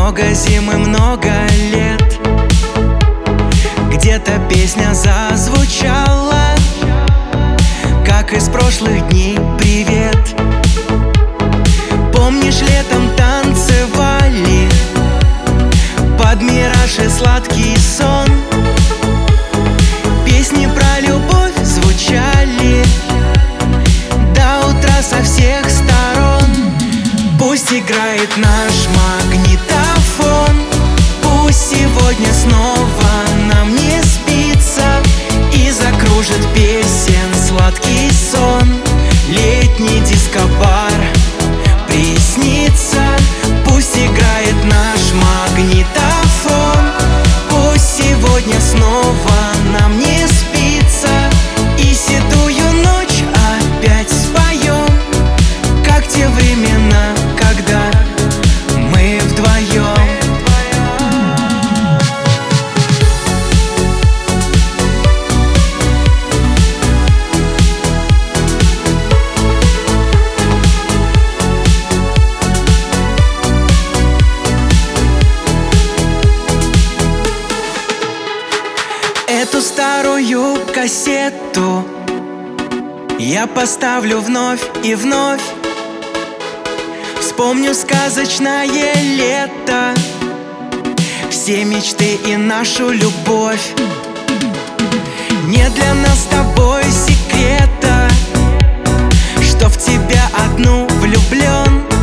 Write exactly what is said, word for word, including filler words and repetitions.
Много зим и много лет, где-то песня зазвучала, как из прошлых дней привет. Помнишь, летом танцевали под мираж и сладкий сон? Песни про любовь звучали до утра со всех сторон. Пусть играет наш магнитофон, пусть сегодня снова нам не спится, и закружит песен сладкий сон. Летний дискобар приснится. Пусть играет наш магнитофон, пусть сегодня снова нам не спится, и седую ночь опять споем, как те времена, когда мы вдвоем. Эту старую кассету я поставлю вновь и вновь. Вспомню сказочное лето, все мечты и нашу любовь. Нет для нас с тобой секрета, что в тебя одну влюблен.